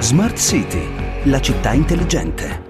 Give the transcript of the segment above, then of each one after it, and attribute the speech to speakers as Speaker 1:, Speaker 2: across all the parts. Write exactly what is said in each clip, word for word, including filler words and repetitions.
Speaker 1: Smart City, la città intelligente.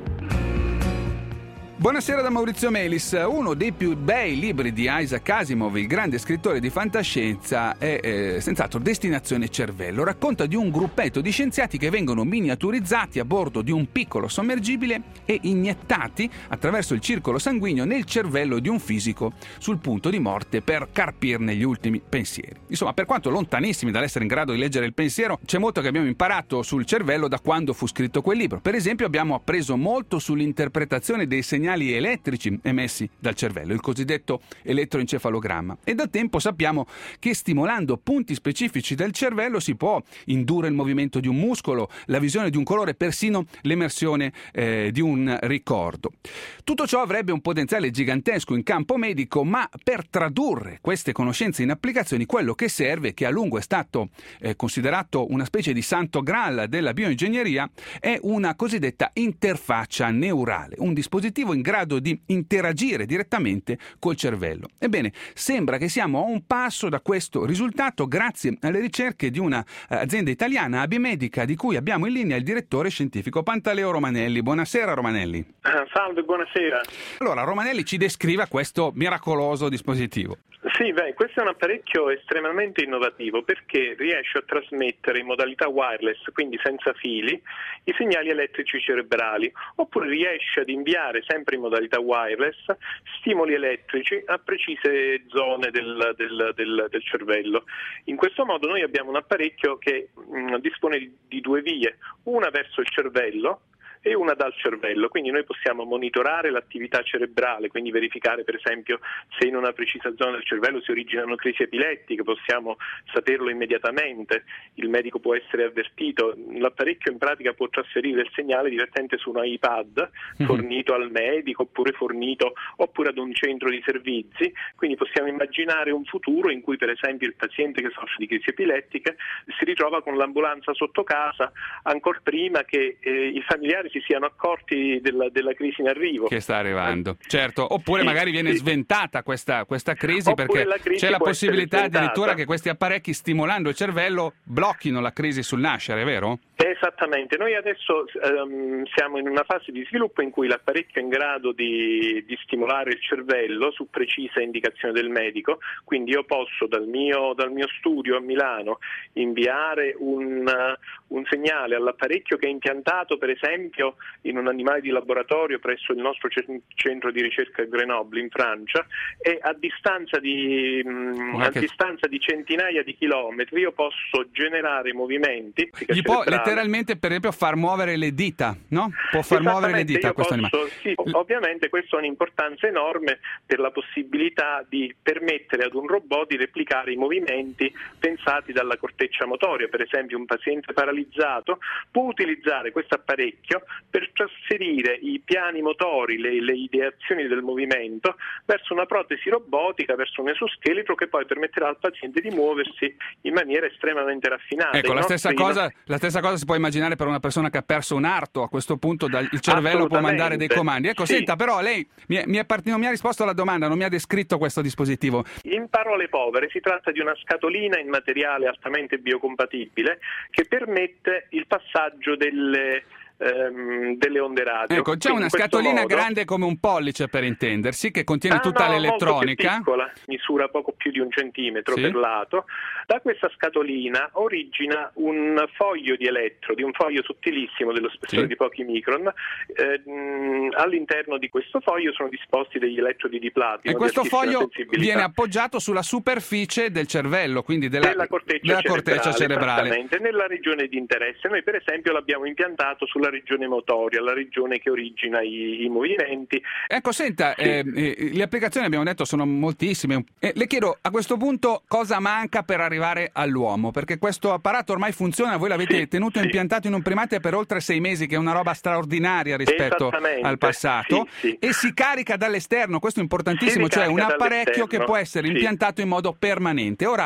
Speaker 2: Buonasera da Maurizio Melis. Uno dei più bei libri di Isaac Asimov, il grande scrittore di fantascienza, è eh, senz'altro Destinazione Cervello. Racconta di un gruppetto di scienziati che vengono miniaturizzati a bordo di un piccolo sommergibile e iniettati attraverso il circolo sanguigno nel cervello di un fisico sul punto di morte per carpirne gli ultimi pensieri. Insomma, per quanto lontanissimi dall'essere in grado di leggere il pensiero, c'è molto che abbiamo imparato sul cervello da quando fu scritto quel libro. Per esempio, abbiamo appreso molto sull'interpretazione dei segnali elettrici emessi dal cervello, il cosiddetto elettroencefalogramma, e da tempo sappiamo che stimolando punti specifici del cervello si può indurre il movimento di un muscolo, la visione di un colore, persino l'emersione eh, di un ricordo. Tutto ciò avrebbe un potenziale gigantesco in campo medico, ma per tradurre queste conoscenze in applicazioni quello che serve, che a lungo è stato eh, considerato una specie di santo graal della bioingegneria, è una cosiddetta interfaccia neurale, un dispositivo in grado di interagire direttamente col cervello. Ebbene, sembra che siamo a un passo da questo risultato grazie alle ricerche di una uh, azienda italiana, Abimedica, di cui abbiamo in linea il direttore scientifico Pantaleo Romanelli. Buonasera Romanelli.
Speaker 3: Ah, salve, buonasera.
Speaker 2: Allora, Romanelli ci descriva questo miracoloso dispositivo.
Speaker 3: Sì, beh, questo è un apparecchio estremamente innovativo perché riesce a trasmettere in modalità wireless, quindi senza fili, i segnali elettrici cerebrali, oppure riesce ad inviare sempre in modalità wireless stimoli elettrici a precise zone del, del, del, del cervello. In questo modo noi abbiamo un apparecchio che mh, dispone di, di due vie, una verso il cervello e una dal cervello, quindi noi possiamo monitorare l'attività cerebrale, quindi verificare per esempio se in una precisa zona del cervello si originano crisi epilettiche, possiamo saperlo immediatamente, il medico può essere avvertito, l'apparecchio in pratica può trasferire il segnale direttamente su un iPad fornito al medico oppure fornito oppure ad un centro di servizi, quindi possiamo immaginare un futuro in cui per esempio il paziente che soffre di crisi epilettiche si ritrova con l'ambulanza sotto casa ancora prima che eh, i familiari si siano accorti della, della crisi in arrivo.
Speaker 2: Che sta arrivando, certo. Oppure
Speaker 3: sì,
Speaker 2: magari viene
Speaker 3: sì.
Speaker 2: sventata questa, questa crisi,
Speaker 3: Oppure
Speaker 2: perché
Speaker 3: la crisi
Speaker 2: c'è la
Speaker 3: può
Speaker 2: possibilità
Speaker 3: essere
Speaker 2: addirittura che questi apparecchi, stimolando il cervello, blocchino la crisi sul nascere, vero?
Speaker 3: Esattamente, noi adesso um, siamo in una fase di sviluppo in cui l'apparecchio è in grado di, di stimolare il cervello su precisa indicazione del medico, quindi io posso dal mio, dal mio studio a Milano inviare un, uh, un segnale all'apparecchio che è impiantato per esempio in un animale di laboratorio presso il nostro centro di ricerca Grenoble in Francia, e a distanza di, um, a
Speaker 2: che...
Speaker 3: distanza di centinaia di chilometri io posso generare movimenti.
Speaker 2: Gli può letteralmente per esempio far muovere le dita, no? Può far muovere le dita a questo
Speaker 3: posso,
Speaker 2: animale.
Speaker 3: Sì, ovviamente questo ha un'importanza enorme per la possibilità di permettere ad un robot di replicare i movimenti pensati dalla corteccia motoria. Per esempio un paziente paralizzato può utilizzare questo apparecchio per trasferire i piani motori, le, le ideazioni del movimento verso una protesi robotica, verso un esoscheletro che poi permetterà al paziente di muoversi in maniera estremamente raffinata.
Speaker 2: Ecco,
Speaker 3: I
Speaker 2: la stessa
Speaker 3: nostri...
Speaker 2: cosa, la stessa cosa si può immaginare per una persona che ha perso un arto. A questo punto dal, il cervello può mandare dei comandi. Ecco,
Speaker 3: sì.
Speaker 2: Senta, però lei mi è, mi è part... non mi ha risposto alla domanda, non mi ha descritto questo dispositivo.
Speaker 3: In parole povere si tratta di una scatolina in materiale altamente biocompatibile che permette il passaggio delle ehm, delle onde radio.
Speaker 2: Ecco, c'è
Speaker 3: Quindi
Speaker 2: una scatolina
Speaker 3: modo...
Speaker 2: grande come un pollice, per intendersi, che contiene
Speaker 3: ah,
Speaker 2: tutta
Speaker 3: no,
Speaker 2: l'elettronica.
Speaker 3: Molto più piccola, misura poco più di un centimetro
Speaker 2: sì.
Speaker 3: per lato. Da questa scatolina origina un foglio di elettrodi, un foglio sottilissimo dello spessore
Speaker 2: sì.
Speaker 3: di pochi micron. Eh, mh, all'interno di questo foglio sono disposti degli elettrodi di platino.
Speaker 2: E questo foglio viene appoggiato sulla superficie del cervello, quindi della,
Speaker 3: della corteccia
Speaker 2: della
Speaker 3: cerebrale,
Speaker 2: corteccia cerebrale.
Speaker 3: Esattamente, nella regione di interesse. Noi per esempio l'abbiamo impiantato sulla regione motoria, la regione che origina i, i movimenti.
Speaker 2: Ecco, senta, sì. eh, eh, le applicazioni abbiamo detto sono moltissime. Eh, le chiedo a questo punto cosa manca per arrivare all'uomo, perché questo apparato ormai funziona, voi l'avete
Speaker 3: sì,
Speaker 2: tenuto
Speaker 3: sì.
Speaker 2: impiantato in un primate per oltre sei mesi, che è una roba straordinaria rispetto al passato,
Speaker 3: sì, sì.
Speaker 2: e si carica dall'esterno, questo è importantissimo, cioè un apparecchio che può essere
Speaker 3: sì.
Speaker 2: impiantato in modo permanente. Ora,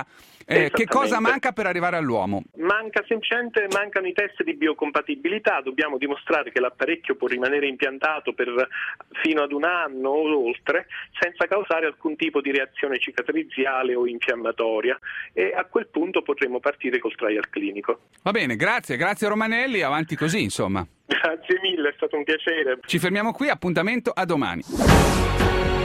Speaker 2: Eh, che cosa manca per arrivare all'uomo?
Speaker 3: Manca semplicemente, mancano i test di biocompatibilità, dobbiamo dimostrare che l'apparecchio può rimanere impiantato per fino ad un anno o oltre senza causare alcun tipo di reazione cicatriziale o infiammatoria, e a quel punto potremo partire col trial clinico.
Speaker 2: Va bene, grazie, grazie Romanelli, avanti così insomma.
Speaker 3: Grazie mille, è stato un piacere.
Speaker 2: Ci fermiamo qui, appuntamento a domani.